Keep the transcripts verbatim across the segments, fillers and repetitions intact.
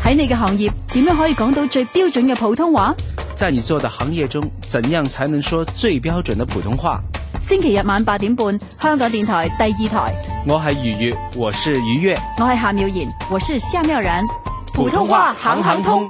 喺你嘅行業點樣可以講到最標準嘅普通話？ 在你做的行業中，怎樣才能說最標準的普通話？ 星期日晚八點半，香港電台第二台。 我係愉悅，我是愉悅。 我係夏妙妍，我是夏妙然。 普通話行行通。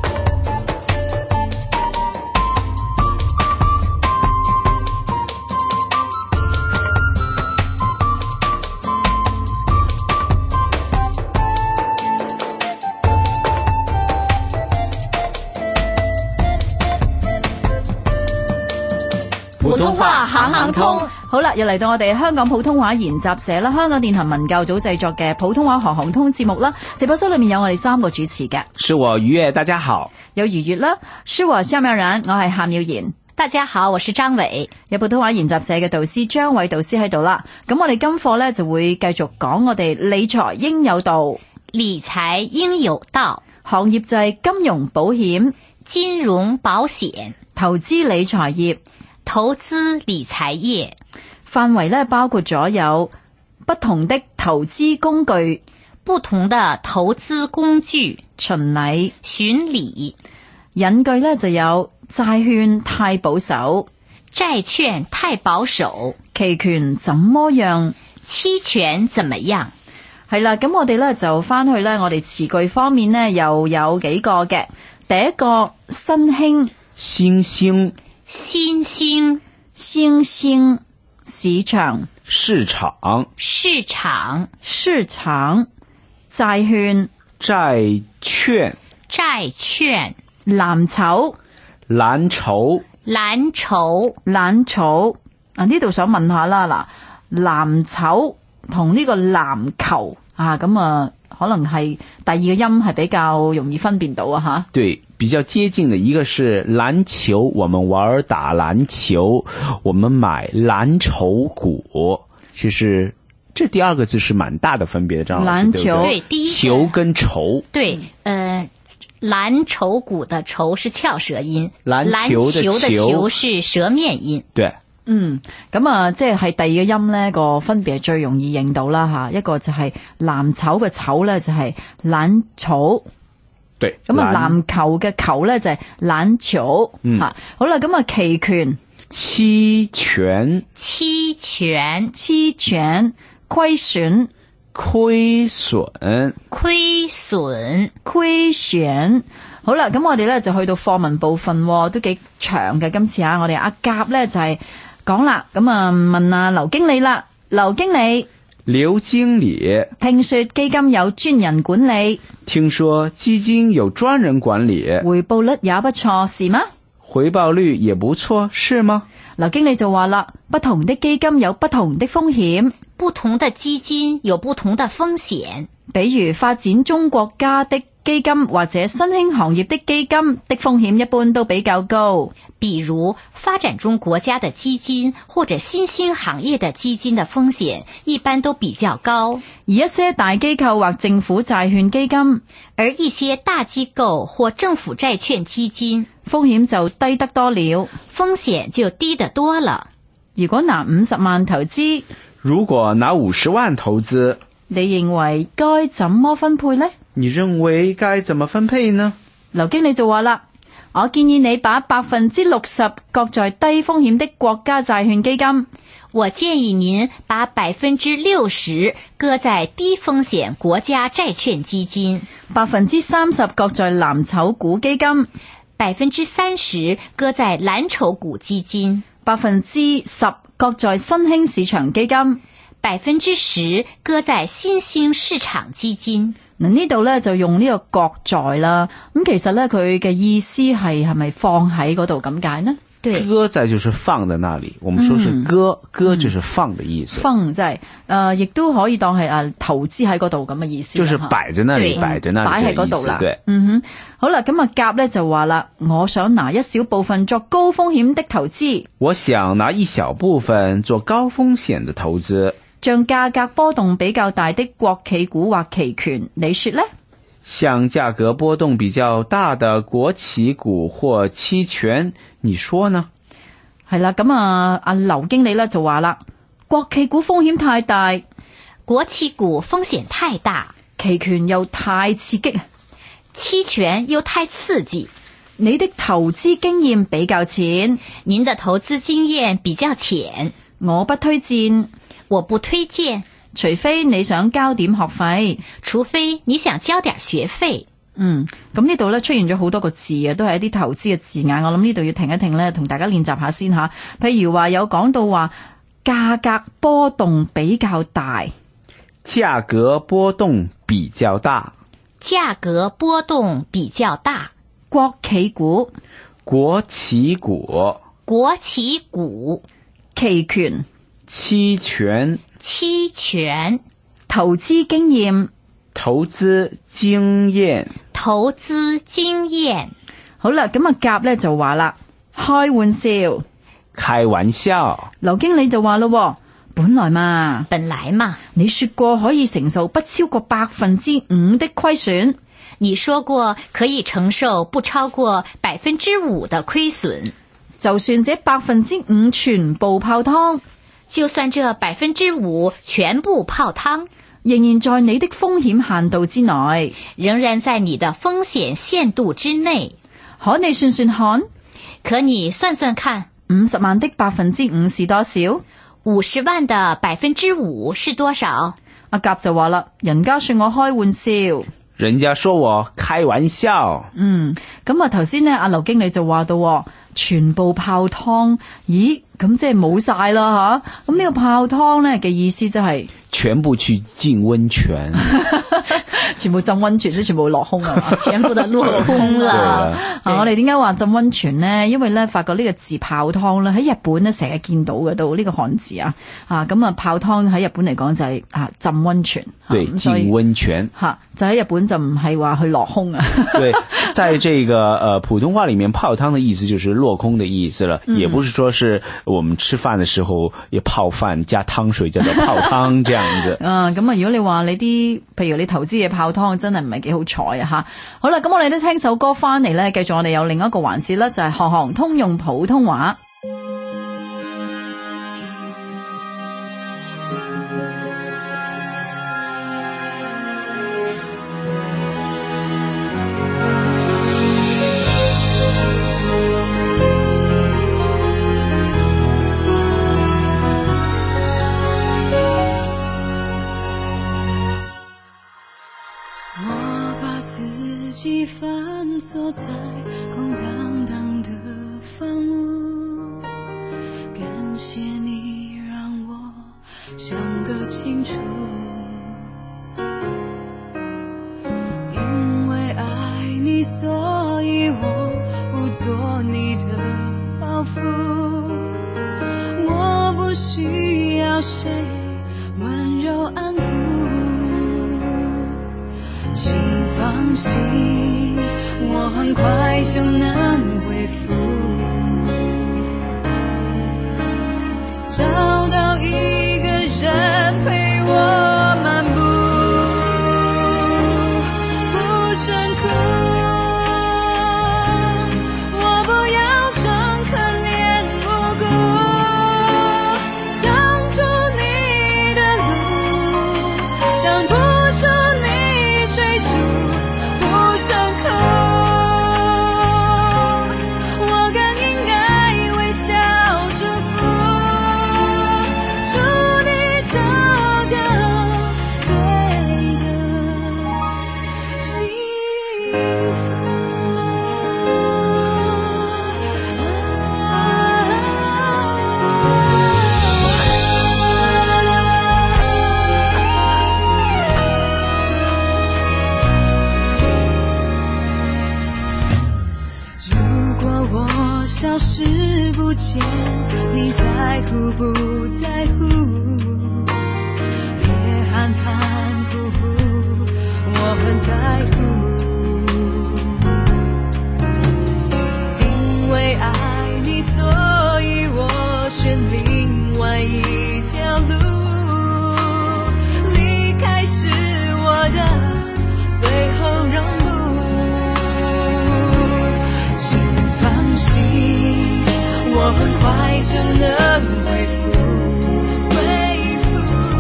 普通話行行通。好啦，又嚟到我哋香港普通話研習社啦，香港電台文教組製作嘅普通話行行通節目啦。直播室裏面有我哋三個主持嘅， 是我愉悅，大家好。 有愉悅啦，是我夏妙然，我係夏妙妍。 大家好，我是張偉。 有普通話研習社嘅導師張偉導師喺度啦。咁我哋今課呢就會繼續講我哋理財應有道。 理財應有道， 行業就係金融保險、 金融保險、 投資理財業。 投資理財業範圍咧包括咗有不同的投資工具、 不同的投資工具、 巡禮、 巡禮。 引句咧就有債券太保守、 債券太保守、 期權怎麼樣、 期權怎麼樣。 係啦，咁我哋咧就翻去咧，我哋詞句方面呢又有幾個嘅。第一個新興， 新興。 新興， 新興市場， 市場， 市場， 市場，債券， 債券， 債券， 藍籌， 藍籌， 藍籌， 藍籌。啊，呢度想問下啦，嗱，藍籌同呢個籃球啊，咁啊，可能係第二個音係比較容易分辨到啊，吓。 對。比較接近的一個是籃球，我們玩打籃球，我們買藍籌股。其實這第二個字是蠻大的分別的，張老師， 籃球， 對，第一球跟籌， 對，呃，藍籌股的籌是翹舌音， 籃球的球， 籃球的球是舌面音。 對， 嗯，咁啊，即係第二個音呢個分別係最容易認到啦吓，一個就係藍籌嘅籌咧就係藍籌。 對， 咁啊，籃球嘅球咧就係籃球，吓、嗯，好啦，咁啊，期權、 期權、 期權、 期權、虧損、 虧損、 虧損、 虧損，好啦，咁我哋咧就去到課文部分，都幾長嘅。今次啊，我哋阿甲咧就係講啦，咁啊問阿劉經理啦，劉經理。 劉經理， 聽說基金有專人管理。 聽說基金有專人管理， 回報率也不錯，是嗎？ 回報率也不錯，是嗎？ 劉經理就話啦，不同的基金有不同的風險， 不同的基金有不同的風險。 比如發展中國家的基金或者新興行業的基金的風險一般都比較高。 比如發展中國家的基金或者新興行業的基金的風險一般都比較高。 而一些大機構或政府債券基金， 而一些大機構或政府債券基金風險就低得多了， 風險就低得多了。 如果拿五十萬投資， 如果拿五十萬投資， 你認為該怎麼分配呢？ 你認為該怎麼分配呢？ 劉經理就話啦，我建議你把百分之六十擱在低風險的國家債券基金。 我建議您把百分之六十擱在低風險國家債券基金， 百分之三十擱在藍籌股基金， 百分之三十擱在藍籌股基金， 百分之十擱在新興市場基金， 百分之十擱在新興市場基金。 嗱，呢度咧就用呢個擱在啦，咁其實咧佢嘅意思係係咪放喺嗰度咁解呢？ 對， 擱在就是放在那裡，我們說是擱，擱、嗯、就是放的意思。 放即係誒，亦都可以當係誒投資喺嗰度咁嘅意思。 就是擺在那裡，擺在那裡， 擺喺嗰度啦。 對， 嗯哼，好啦，咁啊甲咧就話啦，我想拿一小部分作高風險的投資。 我想拿一小部分做高風險的投資。 像價格波動比較大的國企股或期權，你說呢？ 像價格波動比較大的國企股或期權，你說呢？ 係啦，咁啊，阿劉經理咧就話啦，國企股風險太大， 國企股風險太大， 期權又太刺激， 期权又太刺激。 你的投資經驗比較淺， 您的投資經驗比較淺， 我不推薦， 我不推薦， 除非你想交點學費， 除非你想交點學費。 嗯，咁呢度咧出現咗好多個字啊，都係一啲投資嘅字眼。我諗呢度要停一停咧，同大家練習下先吓。譬如話有講到話價格波動比較大， 價格波動比較大， 價格波動比較大。 國企股， 國企股， 國企股， 期權， 期權， 期權， 投資經驗， 投資經驗， 投資經驗。 好啦，咁啊甲咧就話啦，開玩笑， 開玩笑。 劉經理就話咯，本來嘛， 本來嘛， 你說過可以承受不超過百分之五的虧損。 你說過可以承受不超過百分之五的虧損， 就算這百分之五全部泡湯， 就算這百分之五全部泡湯， 仍然在你的風險限度之內， 仍然在你的風險限度之內。 可你算算看， 可你算算看， 五十萬的百分之五是多少？ 五十萬的百分之五是多少？ 阿甲就話啦，人家說我開玩笑。 人家說我開玩笑。 嗯，咁啊頭先呢，阿劉經理就話到全部泡湯，咦，咁即係冇晒啦吓。咁呢個泡湯呢嘅意思即係全部去浸溫泉， 全部浸溫泉，即全部落空啊嘛， 全部都落空啦。 啊，我哋點解話浸溫泉呢？因為咧發覺呢個字泡湯咧喺日本咧成日見到嘅，到呢個漢字啊，啊咁啊泡湯喺日本嚟講就係啊浸溫泉， 對，浸溫泉吓，就喺日本就唔係話去落空啊。 對，在這個呃普通話裏面，泡湯的意思就是落空的意思了，嗯、也不是說是我們吃飯的時候也泡飯加湯水叫做泡湯這樣子。 啊，咁啊，如果你話你啲，譬如你投資嘅泡湯，真係唔係幾好彩啊吓。好啦，咁我哋都聽首歌翻嚟咧，繼續我哋有另一個環節啦，就係行行通用普通話。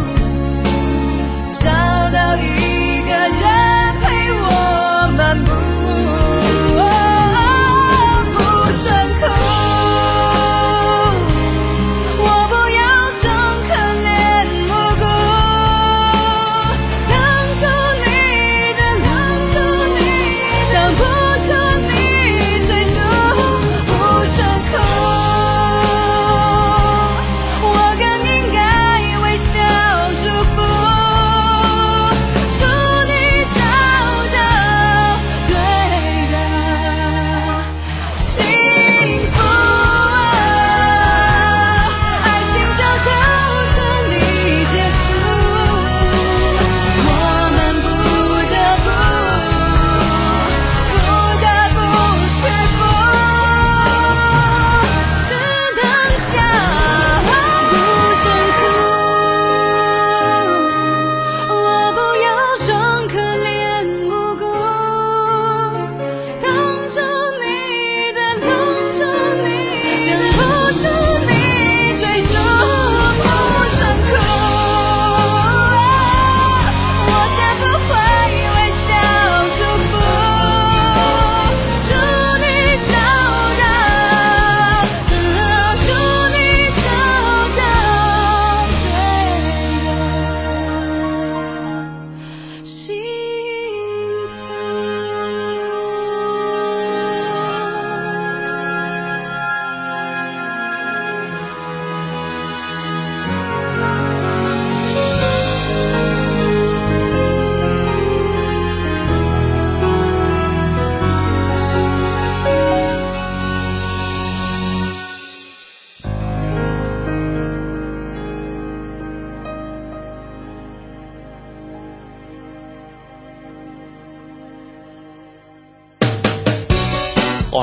找到一個人陪我漫步。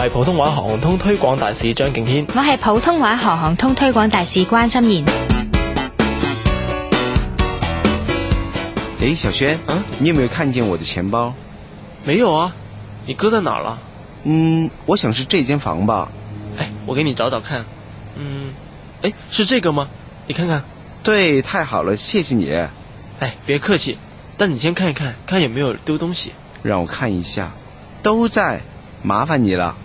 我係普通話行行通推廣大使張敬軒。 我係普通話行行通推廣大使關心妍。 誒，小軒， 嗯， 你有沒有看見我的錢包？ 沒有啊，你擱在哪了？ 嗯，我想是這間房吧。 哎，我給你找找看。嗯，哎，是這個嗎？你看看。 對，太好了，謝謝你。 哎，別客氣，但你先看一看，看有沒有丟東西。 讓我看一下，都在，麻煩你了。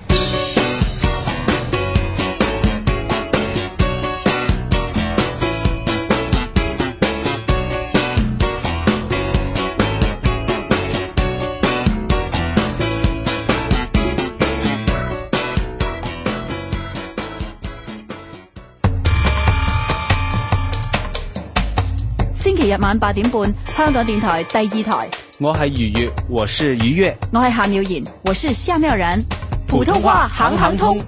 星期日晚八點半，香港電台第二台。 我係愉悅，我是愉悅。 我係夏妙妍，我是夏妙然。普通話行行通。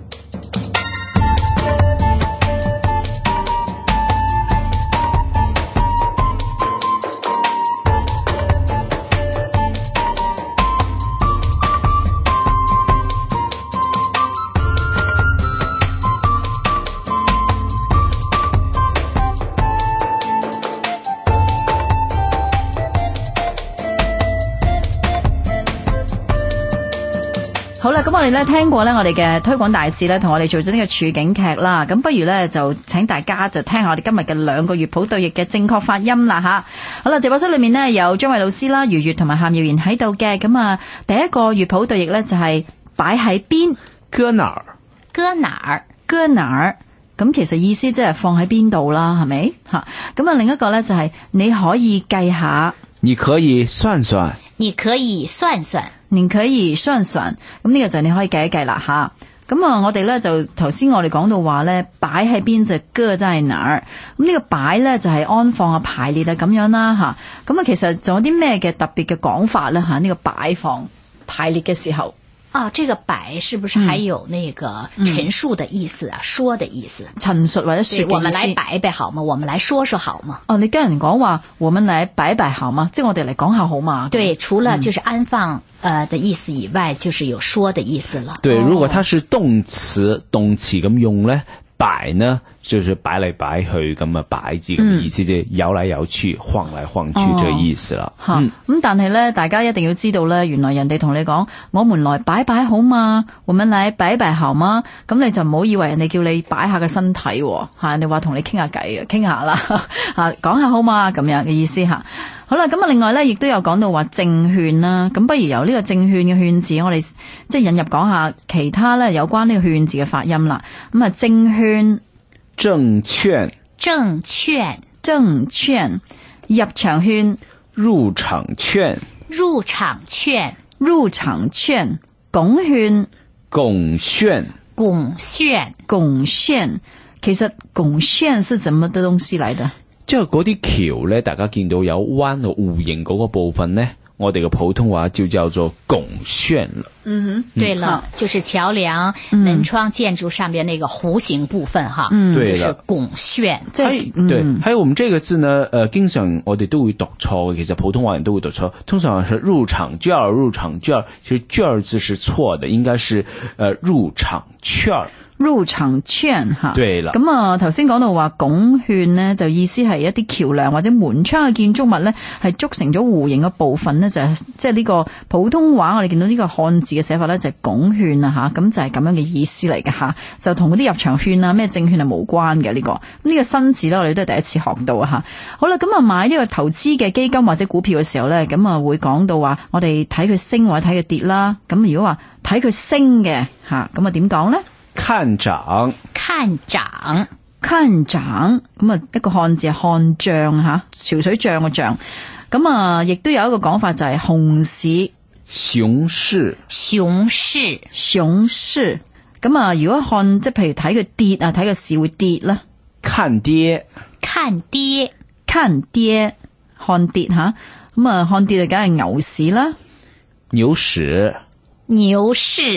好啦，咁我哋咧聽過咧，我哋嘅推廣大使咧同我哋做咗呢個處境劇啦。咁不如咧就請大家就聽下我哋今日嘅兩個粵普對譯嘅正確發音啦吓。好啦，直播室裏面呢，有張偉老師啦、愉悅同埋夏妙妍喺度嘅。咁啊，第一個粵普對譯咧就係擺喺邊， 擱哪兒， 擱哪兒， 擱哪兒。咁其實意思即係放喺邊度啦，係咪吓？咁啊，另一個咧就係你可以計下， 你可以算算， 你可以算算。 你可以算算，咁呢個就你可以計一計啦吓。咁啊，我哋咧就頭先我哋講到話咧，擺喺邊隻擱在哪兒。咁呢個擺咧就係安放啊、排列啊咁樣啦吓。咁啊，其實仲有啲咩嘅特別嘅講法咧吓？呢個擺放排列嘅時候。 哦，這個擺是不是還有那個陳述的意思啊？嗯、說的意思？ 陳述或者說嘅意思。 我們來擺擺好嗎？我們來說說好嗎？ 哦，你跟人講話，我們來擺擺好嗎？即係我哋嚟講下好嘛？ 對，除了就是安放呃的意思以外，就是有說的意思了。 對，如果它是動詞，動詞咁用咧，擺呢就是擺嚟擺去咁啊，擺字咁意思即係搖來搖去、晃來晃去，這個意思啦。 吓、嗯，咁但係咧，大家一定要知道咧，原來人哋同你講，我們來擺擺好嘛，我們來擺擺好嘛，咁你就唔好以為人哋叫你擺下個身體吓，人哋話同你傾下偈啊，傾下啦吓，講下好嘛咁樣嘅意思吓。好啦，咁啊，另外咧，亦都有講到話證券啦，咁不如由呢個證券嘅券字，我哋即係引入講下其他咧有關呢個券字嘅發音啦。咁啊，證券、 證券、 證券、 證券、入場券、 入場券、 入場券、 入場券、拱券、 拱券、 拱券、 拱券。其實拱券是怎麼的東西嚟的？ 即係嗰啲橋咧，大家見到有彎嘅弧形嗰個部分咧，我哋嘅普通話就叫做拱券了。 嗯哼， 對了，嗯、就是橋梁、門窗建築上邊那個弧形部分哈，嗯，就是拱券。 即係、嗯、 對，還有我們這個字呢，誒、呃，經常我哋都會讀錯嘅，其實普通話人都會讀錯。通常是入場券，入場券，其實券字是錯的，應該是誒、呃、入場券。 入場券吓， 對啦。 咁啊，頭先講到話拱券呢，就意思係一啲橋梁或者門窗嘅建築物呢，係築成咗弧形嘅部分呢，就係即係呢個普通話我哋見到呢個漢字嘅寫法呢，就係拱券啊吓，咁就係咁樣嘅意思嚟嘅吓，就同嗰啲入場券啊咩證券係無關嘅呢、這個。呢、這個新字呢，我哋都係第一次學到啊吓。好啦，咁啊買呢個投資嘅基金或者股票嘅時候呢，咁啊會講到話我哋睇佢升或者睇佢跌啦。咁如果話睇佢升嘅吓，咁啊點講呢？ 看漲， 看漲， 看漲，咁啊一個漢字係看漲吓，潮水漲嘅漲。咁啊，亦都有一個講法就係熊市， 熊市， 熊市， 熊市。咁啊，如果看即係譬如睇佢跌啊，睇個市會跌啦。 看跌， 看跌， 看跌，看跌吓。咁啊，看跌就梗係牛市啦。 牛市， 牛市。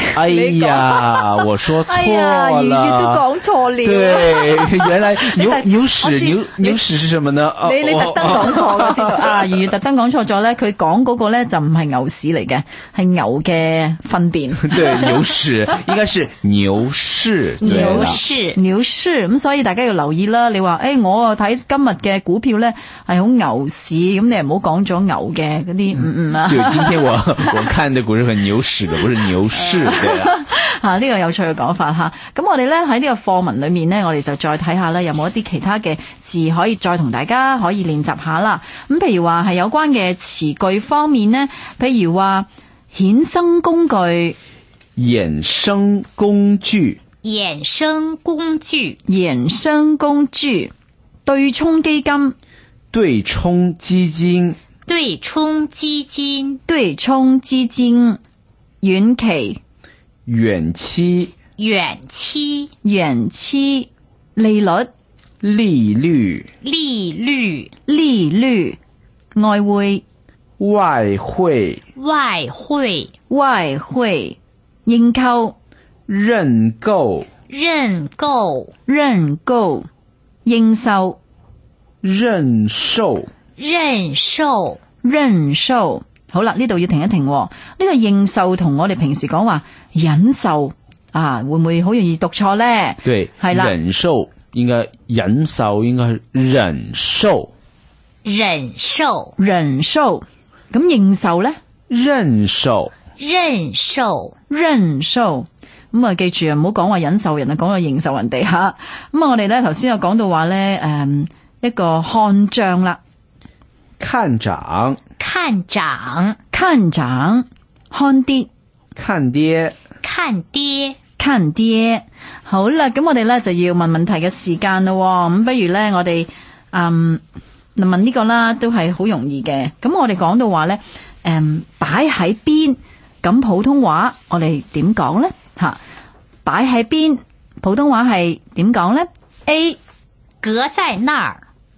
哎呀，我說錯了。 哎呀，粵語都講錯了。 對，原來牛牛屎牛你牛屎是什麼呢？ 你你特登講錯嘅，知道啊？粵語特登講錯咗咧，佢講嗰個咧就唔係牛屎嚟嘅，係牛嘅糞便。 對，牛屎應該是牛市。 牛市， 牛市咁，所以大家要留意啦。你話誒、欸，我啊睇今日嘅股票咧係好牛市，咁你唔好講咗牛嘅嗰啲嗯嗯啊。 就今天我我看的股是很牛屎的，不是牛市。對啊， 啊呢、這個有趣嘅講法吓。咁我哋咧喺呢個課文裏面咧，我哋就再睇下咧有冇一啲其他嘅字可以再同大家可以練習下啦。咁譬如話係有關嘅詞句方面呢，譬如話衍生工具、 衍生工具、 衍生工具， 衍生工具、對沖基金、 對沖基金、 對沖基金， 對沖基金、遠期、 遠期、 遠期， 遠期、利率、 利率、 利率， 利率、外匯、 外匯、 外匯， 外匯、認購、 認購、 認購， 認購、認售、 認售、 認售， 認售。好啦，呢度要停一停喎。呢、這個認售同我哋平時講話忍受啊，會唔會好容易讀錯呢？ 對， 係啦， 忍受應該忍受應該係忍受， 忍受， 忍受。咁認售呢？ 認受， 認受， 認受。咁啊，記住啊，唔好講話忍受人啊，講話認受人哋吓。咁啊，我哋咧頭先有講到話咧，誒，一個看漲啦， 看漲， 看漲， 看漲，看跌， 看跌， 看跌， 看跌。好啦，咁我哋咧就要問問題嘅時間咯。咁不如咧，我哋嗯問問呢個啦，都係好容易嘅。咁我哋講到話咧，誒，擺喺邊？咁普通話我哋點講咧？吓，擺喺邊？普通話係點講咧 ？A 擱在那兒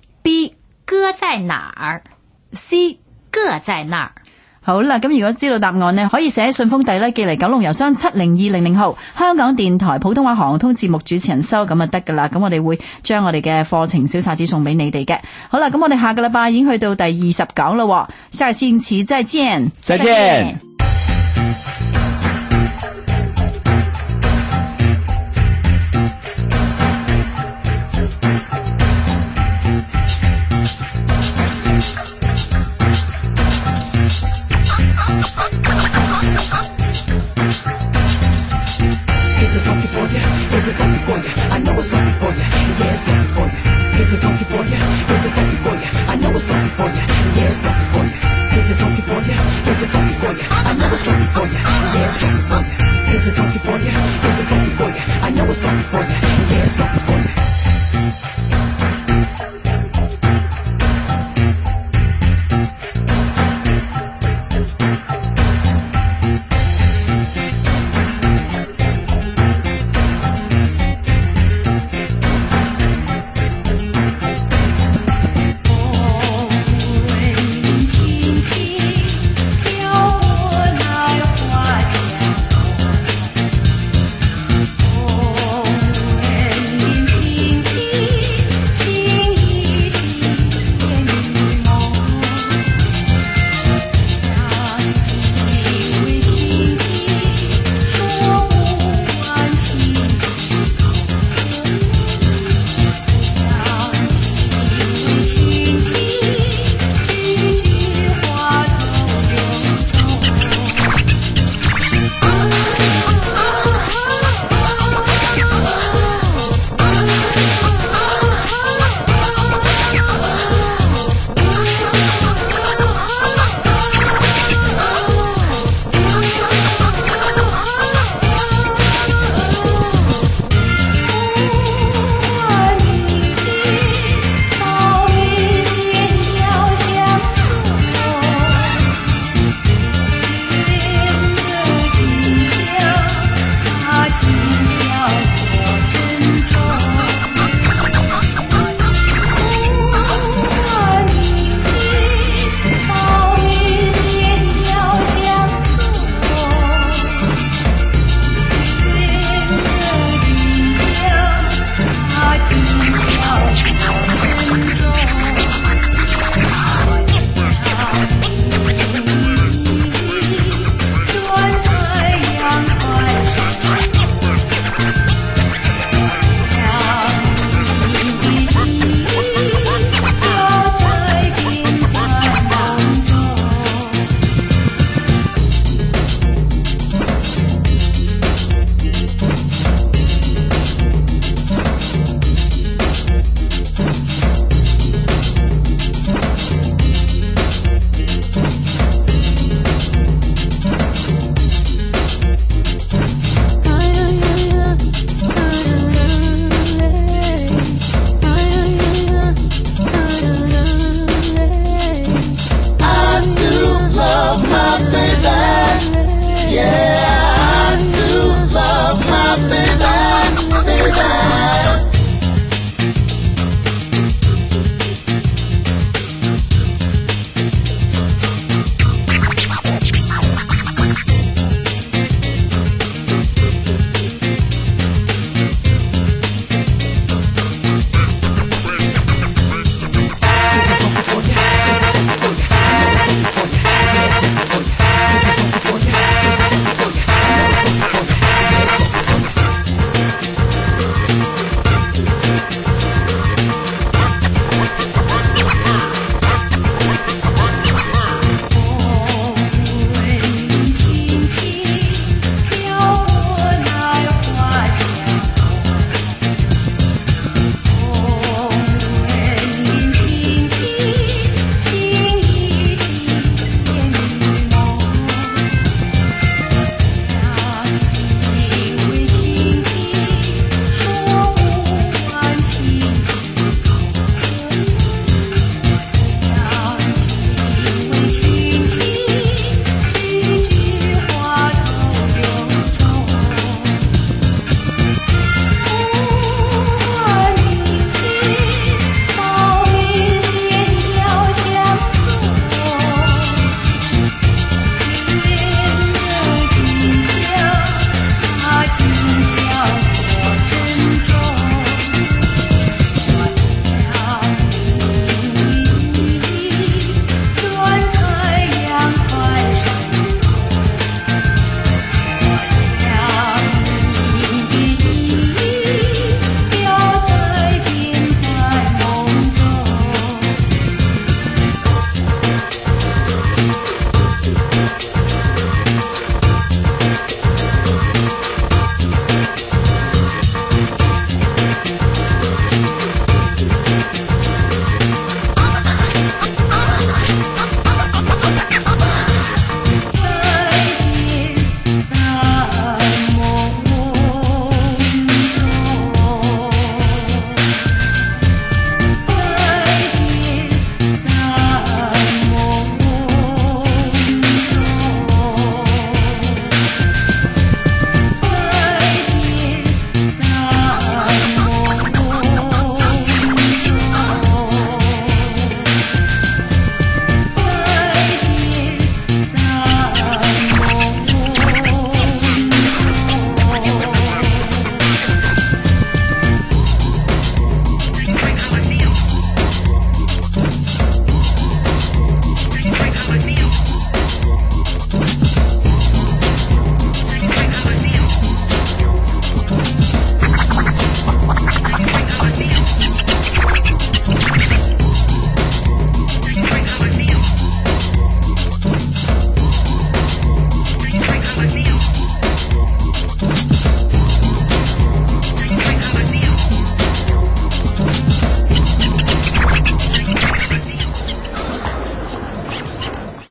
B 擱在哪兒 C 擱在那兒。 好啦，咁如果知道答案呢，可以寫喺信封底呢，寄嚟九龍郵箱七零二零零號，香港電台普通話行通節目主持人收，咁就得噶啦。咁我哋會將我哋嘅課程小冊子送俾你哋嘅。好啦，咁我哋下個禮拜已經去到第二十講啦，下星期再見， 再見。